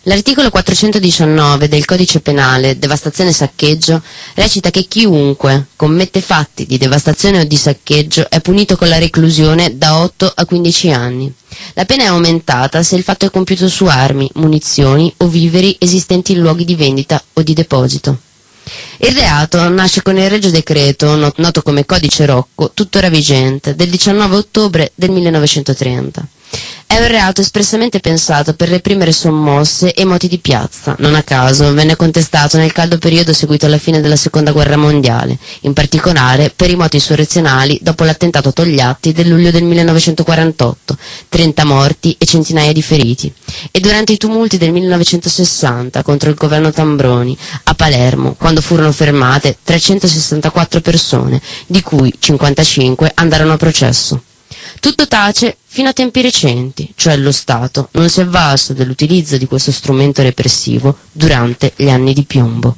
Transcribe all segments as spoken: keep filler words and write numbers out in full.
L'articolo quattrocentodiciannove del Codice Penale, devastazione e saccheggio, recita che chiunque commette fatti di devastazione o di saccheggio è punito con la reclusione da otto a quindici anni. La pena è aumentata se il fatto è compiuto su armi, munizioni o viveri esistenti in luoghi di vendita o di deposito. Il reato nasce con il Regio Decreto, noto come Codice Rocco, tuttora vigente, del diciannove ottobre del millenovecentotrenta. È un reato espressamente pensato per reprimere sommosse e moti di piazza. Non a caso venne contestato nel caldo periodo seguito alla fine della Seconda Guerra Mondiale, in particolare per i moti insurrezionali dopo l'attentato a Togliatti del luglio del millenovecentoquarantotto, trenta morti e centinaia di feriti, e durante i tumulti del millenovecentosessanta contro il governo Tambroni a Palermo, quando furono fermate trecentosessantaquattro persone, di cui cinquantacinque andarono a processo. Tutto tace fino a tempi recenti, cioè lo Stato non si è avvalso dell'utilizzo di questo strumento repressivo durante gli anni di piombo.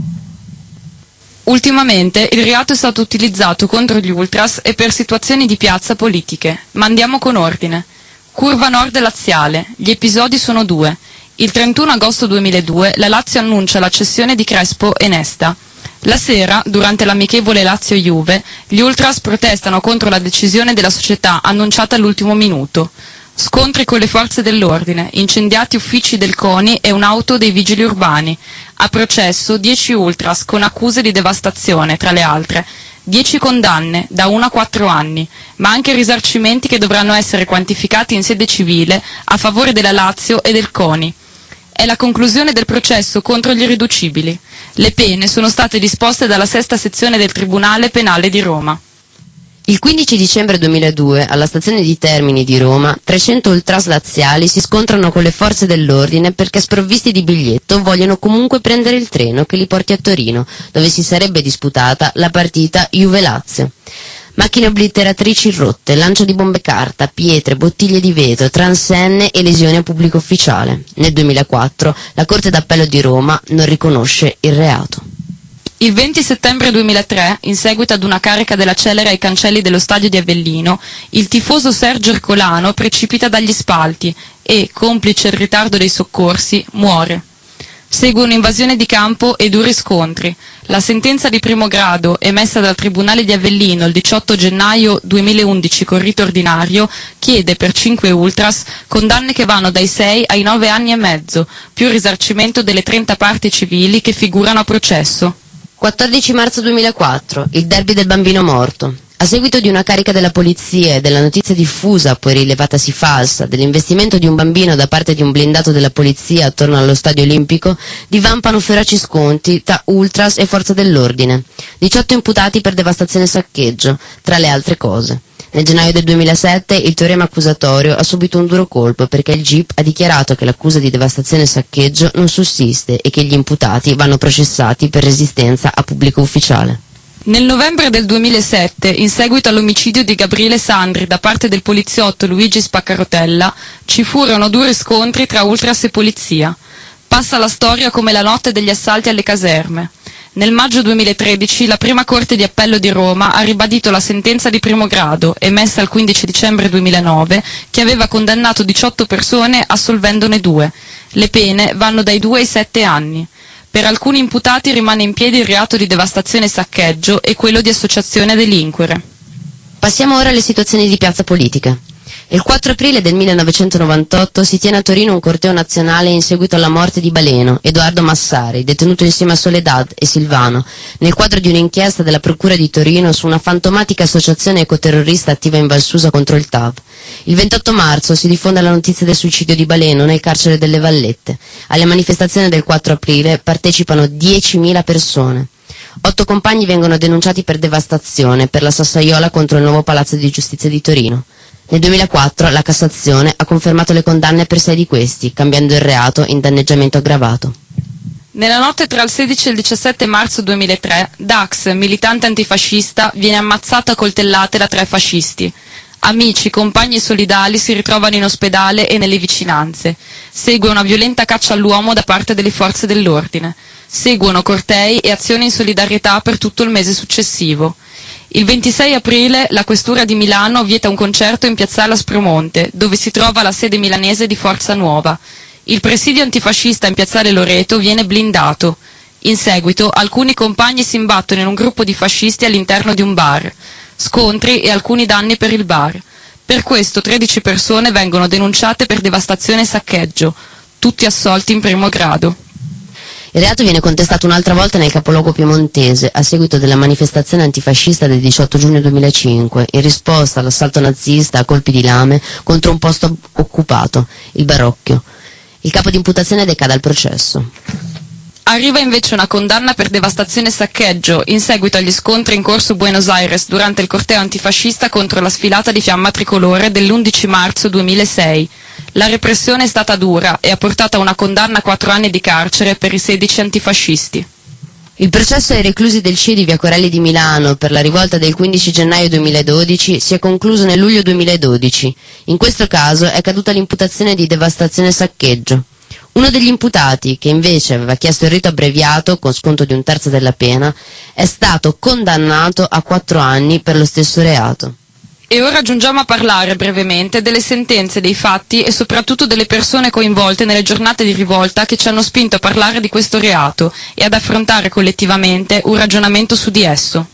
Ultimamente il reato è stato utilizzato contro gli ultras e per situazioni di piazza politiche, ma andiamo con ordine. Curva Nord laziale, gli episodi sono due. Il trentuno agosto duemiladue la Lazio annuncia la cessione di Crespo e Nesta. La sera, durante l'amichevole Lazio-Juve, gli ultras protestano contro la decisione della società annunciata all'ultimo minuto. Scontri con le forze dell'ordine, incendiati uffici del CONI e un'auto dei vigili urbani. A processo dieci ultras con accuse di devastazione, tra le altre. dieci condanne, da uno a quattro anni, ma anche risarcimenti che dovranno essere quantificati in sede civile a favore della Lazio e del CONI. È la conclusione del processo contro gli irriducibili. Le pene sono state disposte dalla sesta sezione del Tribunale Penale di Roma. Il quindici dicembre duemiladue, alla stazione di Termini di Roma, trecento ultras laziali si scontrano con le forze dell'ordine perché, sprovvisti di biglietto, vogliono comunque prendere il treno che li porti a Torino, dove si sarebbe disputata la partita Juve-Lazio. Macchine obliteratrici rotte, lancio di bombe carta, pietre, bottiglie di vetro, transenne e lesioni a pubblico ufficiale. Nel duemilaquattro la Corte d'Appello di Roma non riconosce il reato. Il venti settembre duemilatré, in seguito ad una carica della celere ai cancelli dello stadio di Avellino, il tifoso Sergio Ercolano precipita dagli spalti e, complice il ritardo dei soccorsi, muore. Segue un'invasione di campo e duri scontri. La sentenza di primo grado, emessa dal Tribunale di Avellino il diciotto gennaio duemilaundici con rito ordinario, chiede per cinque ultras condanne che vanno dai sei ai nove anni e mezzo, più risarcimento delle trenta parti civili che figurano a processo. quattordici marzo duemilaquattro, il derby del bambino morto. A seguito di una carica della polizia e della notizia diffusa, poi rilevatasi falsa, dell'investimento di un bambino da parte di un blindato della polizia attorno allo stadio olimpico, divampano feroci scontri tra ultras e forza dell'ordine. diciotto imputati per devastazione e saccheggio, tra le altre cose. Nel gennaio del duemilasette il teorema accusatorio ha subito un duro colpo perché il G I P ha dichiarato che l'accusa di devastazione e saccheggio non sussiste e che gli imputati vanno processati per resistenza a pubblico ufficiale. Nel novembre del duemilasette, in seguito all'omicidio di Gabriele Sandri da parte del poliziotto Luigi Spaccarotella, ci furono duri scontri tra ultras e polizia. Passa la storia come la notte degli assalti alle caserme. Nel maggio duemilatredici la prima Corte di Appello di Roma ha ribadito la sentenza di primo grado, emessa il quindici dicembre duemilanove, che aveva condannato diciotto persone assolvendone due. Le pene vanno dai due ai sette anni. Per alcuni imputati rimane in piedi il reato di devastazione e saccheggio e quello di associazione a delinquere. Passiamo ora alle situazioni di piazza politica. Il quattro aprile del millenovecentonovantotto si tiene a Torino un corteo nazionale in seguito alla morte di Baleno, Edoardo Massari, detenuto insieme a Soledad e Silvano, nel quadro di un'inchiesta della Procura di Torino su una fantomatica associazione ecoterrorista attiva in Valsusa contro il T A V. Il ventotto marzo si diffonde la notizia del suicidio di Baleno nel carcere delle Vallette. Alle manifestazioni del quattro aprile partecipano diecimila persone. Otto compagni vengono denunciati per devastazione per la sassaiola contro il nuovo Palazzo di Giustizia di Torino. Nel duemilaquattro la Cassazione ha confermato le condanne per sei di questi, cambiando il reato in danneggiamento aggravato. Nella notte tra il sedici e il diciassette marzo duemilatré, Dax, militante antifascista, viene ammazzata a coltellate da tre fascisti. Amici, compagni e solidali si ritrovano in ospedale e nelle vicinanze. Segue una violenta caccia all'uomo da parte delle forze dell'ordine. Seguono cortei e azioni in solidarietà per tutto il mese successivo. Il ventisei aprile la Questura di Milano vieta un concerto in piazzale Aspromonte, dove si trova la sede milanese di Forza Nuova. Il presidio antifascista in piazzale Loreto viene blindato. In seguito alcuni compagni si imbattono in un gruppo di fascisti all'interno di un bar. Scontri e alcuni danni per il bar. Per questo tredici persone vengono denunciate per devastazione e saccheggio, tutti assolti in primo grado. Il reato viene contestato un'altra volta nel capoluogo piemontese a seguito della manifestazione antifascista del diciotto giugno duemilacinque, in risposta all'assalto nazista a colpi di lame contro un posto occupato, il Barocchio. Il capo di imputazione decade al processo. Arriva invece una condanna per devastazione e saccheggio in seguito agli scontri in corso Buenos Aires durante il corteo antifascista contro la sfilata di fiamma tricolore dell'undici marzo duemilasei. La repressione è stata dura e ha portato a una condanna a quattro anni di carcere per i sedici antifascisti. Il processo ai reclusi del C I E di Via Corelli di Milano per la rivolta del quindici gennaio duemiladodici si è concluso nel luglio duemiladodici. In questo caso è caduta l'imputazione di devastazione e saccheggio. Uno degli imputati, che invece aveva chiesto il rito abbreviato con sconto di un terzo della pena, è stato condannato a quattro anni per lo stesso reato. E ora giungiamo a parlare brevemente delle sentenze, dei fatti e soprattutto delle persone coinvolte nelle giornate di rivolta che ci hanno spinto a parlare di questo reato e ad affrontare collettivamente un ragionamento su di esso.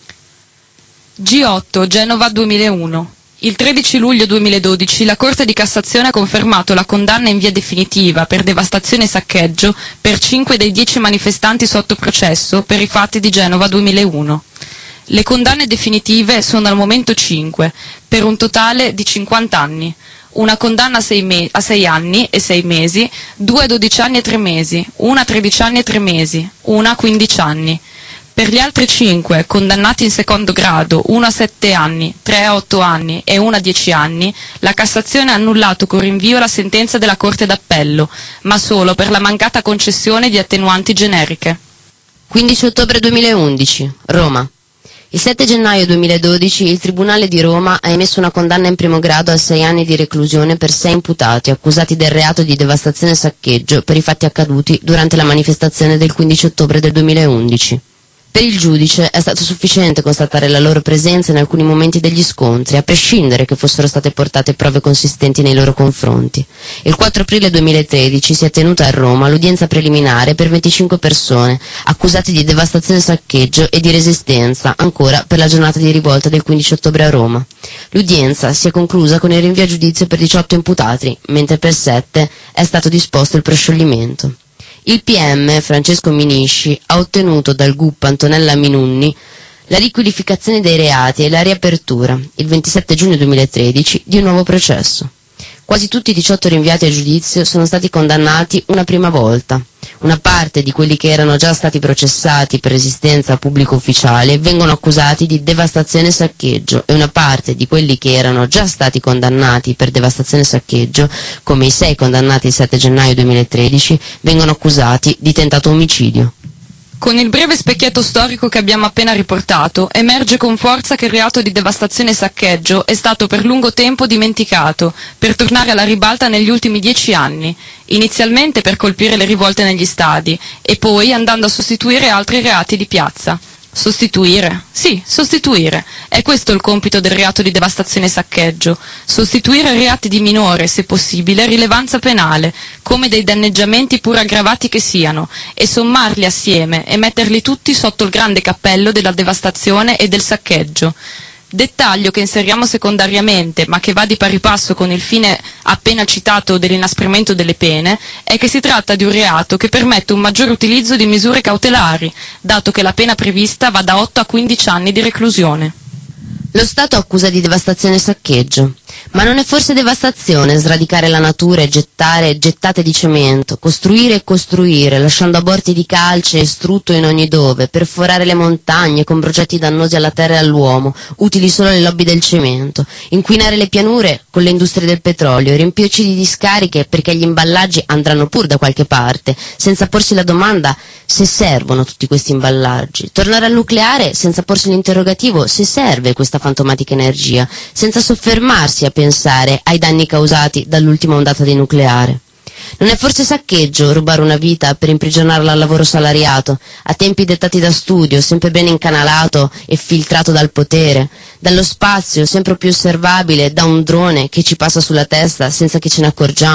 G otto, Genova duemilauno. Il tredici luglio duemiladodici la Corte di Cassazione ha confermato la condanna in via definitiva per devastazione e saccheggio per cinque dei dieci manifestanti sotto processo per i fatti di Genova duemilauno. Le condanne definitive sono al momento cinque, per un totale di cinquanta anni. Una condanna a sei, me- a sei anni e sei mesi, due a dodici anni e tre mesi, una a tredici anni e tre mesi, una a quindici anni. Per gli altri cinque, condannati in secondo grado, uno a sette anni, tre a otto anni e uno a dieci anni, la Cassazione ha annullato con rinvio la sentenza della Corte d'Appello, ma solo per la mancata concessione di attenuanti generiche. quindici ottobre duemilaundici, Roma. Il sette gennaio duemiladodici il Tribunale di Roma ha emesso una condanna in primo grado a sei anni di reclusione per sei imputati accusati del reato di devastazione e saccheggio per i fatti accaduti durante la manifestazione del quindici ottobre del duemilaundici. Per il giudice è stato sufficiente constatare la loro presenza in alcuni momenti degli scontri, a prescindere che fossero state portate prove consistenti nei loro confronti. Il quattro aprile duemilatredici si è tenuta a Roma l'udienza preliminare per venticinque persone, accusate di devastazione e saccheggio e di resistenza, ancora per la giornata di rivolta del quindici ottobre a Roma. L'udienza si è conclusa con il rinvio a giudizio per diciotto imputati, mentre per sette è stato disposto il proscioglimento. Il P M, Francesco Minisci, ha ottenuto dal G U P Antonella Minunni la riqualificazione dei reati e la riapertura, il ventisette giugno duemilatredici, di un nuovo processo. Quasi tutti i diciotto rinviati a giudizio sono stati condannati una prima volta. Una parte di quelli che erano già stati processati per resistenza a pubblico ufficiale vengono accusati di devastazione e saccheggio e una parte di quelli che erano già stati condannati per devastazione e saccheggio, come i sei condannati il sette gennaio duemilatredici, vengono accusati di tentato omicidio. Con il breve specchietto storico che abbiamo appena riportato, emerge con forza che il reato di devastazione e saccheggio è stato per lungo tempo dimenticato, per tornare alla ribalta negli ultimi dieci anni, inizialmente per colpire le rivolte negli stadi e poi andando a sostituire altri reati di piazza. Sostituire? Sì, sostituire. È questo il compito del reato di devastazione e saccheggio. Sostituire reati di minore, se possibile, rilevanza penale, come dei danneggiamenti pur aggravati che siano, e sommarli assieme e metterli tutti sotto il grande cappello della devastazione e del saccheggio. Dettaglio che inseriamo secondariamente, ma che va di pari passo con il fine appena citato dell'inasprimento delle pene, è che si tratta di un reato che permette un maggior utilizzo di misure cautelari, dato che la pena prevista va da otto a quindici anni di reclusione. Lo Stato accusa di devastazione e saccheggio. Ma non è forse devastazione sradicare la natura e gettare gettate di cemento, costruire e costruire, lasciando aborti di calce e strutto in ogni dove, perforare le montagne con progetti dannosi alla terra e all'uomo, utili solo alle lobby del cemento, inquinare le pianure con le industrie del petrolio, riempirci di discariche perché gli imballaggi andranno pur da qualche parte, senza porsi la domanda se servono tutti questi imballaggi, tornare al nucleare senza porsi l'interrogativo se serve questa fantomatica energia, senza soffermarsi a pensare ai danni causati dall'ultima ondata di nucleare. Non è forse saccheggio rubare una vita per imprigionarla al lavoro salariato, a tempi dettati da studio, sempre ben incanalato e filtrato dal potere, dallo spazio sempre più osservabile da un drone che ci passa sulla testa senza che ce ne accorgiamo?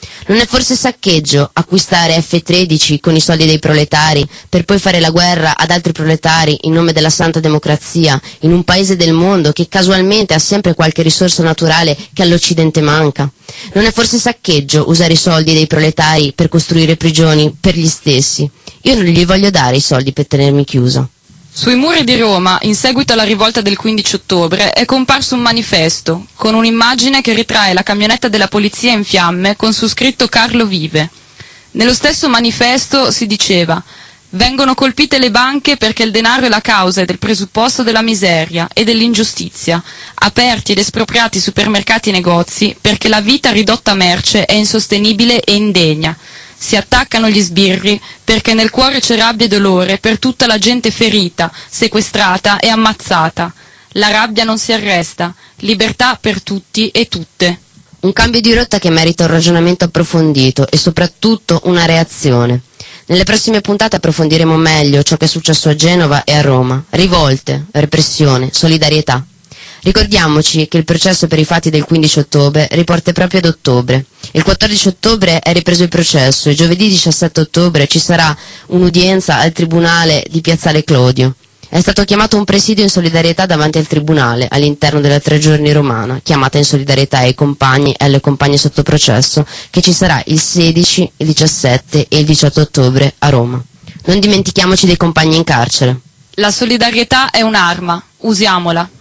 Non è forse saccheggio acquistare effe tredici con i soldi dei proletari per poi fare la guerra ad altri proletari in nome della santa democrazia in un paese del mondo che casualmente ha sempre qualche risorsa naturale che all'Occidente manca? Non è forse saccheggio usare i soldi dei proletari per costruire prigioni per gli stessi? Io non gli voglio dare i soldi per tenermi chiuso. Sui muri di Roma, in seguito alla rivolta del quindici ottobre, è comparso un manifesto, con un'immagine che ritrae la camionetta della polizia in fiamme con su scritto Carlo vive. Nello stesso manifesto si diceva: vengono colpite le banche perché il denaro è la causa ed il presupposto della miseria e dell'ingiustizia, aperti ed espropriati supermercati e negozi perché la vita ridotta a merce è insostenibile e indegna. Si attaccano gli sbirri perché nel cuore c'è rabbia e dolore per tutta la gente ferita, sequestrata e ammazzata. La rabbia non si arresta, libertà per tutti e tutte. Un cambio di rotta che merita un ragionamento approfondito e soprattutto una reazione. Nelle prossime puntate approfondiremo meglio ciò che è successo a Genova e a Roma. Rivolte, repressione, solidarietà. Ricordiamoci che il processo per i fatti del quindici ottobre riporta proprio ad ottobre. Il quattordici ottobre è ripreso il processo e giovedì diciassette ottobre ci sarà un'udienza al Tribunale di Piazzale Clodio. È stato chiamato un presidio in solidarietà davanti al Tribunale all'interno della tre giorni romana, chiamata in solidarietà ai compagni e alle compagne sotto processo, che ci sarà il sedici, il diciassette e il diciotto ottobre a Roma. Non dimentichiamoci dei compagni in carcere. La solidarietà è un'arma, usiamola.